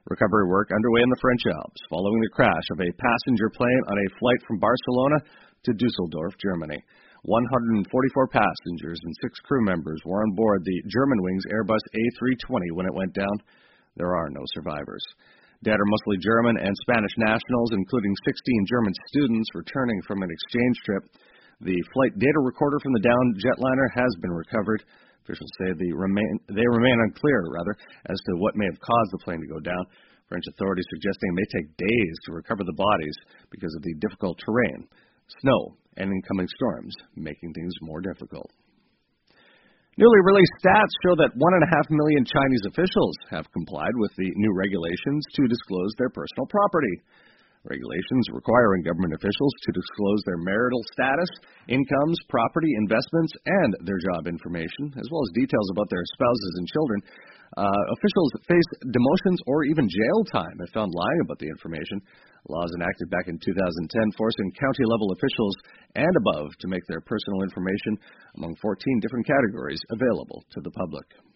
Recovery work underway in the French Alps following the crash of a passenger plane on a flight from Barcelona to Dusseldorf, Germany. 144 passengers and 6 crew members were on board the Germanwings Airbus A320 when it went down. There are no survivors. Dead are mostly German and Spanish nationals, including 16 German students returning from an exchange trip. The flight data recorder from the downed jetliner has been recovered. Officials say they remain unclear, as to what may have caused the plane to go down. French authorities suggesting it may take days to recover the bodies because of the difficult terrain, snow, and incoming storms, making things more difficult. Newly released stats show that 1.5 million Chinese officials have complied with the new regulations to disclose their personal property. Regulations requiring government officials to disclose their marital status, incomes, property, investments, and their job information, as well as details about their spouses and children. Officials face demotions or even jail time if found lying about the information. Laws enacted back in 2010 forcing county-level officials and above to make their personal information among 14 different categories available to the public.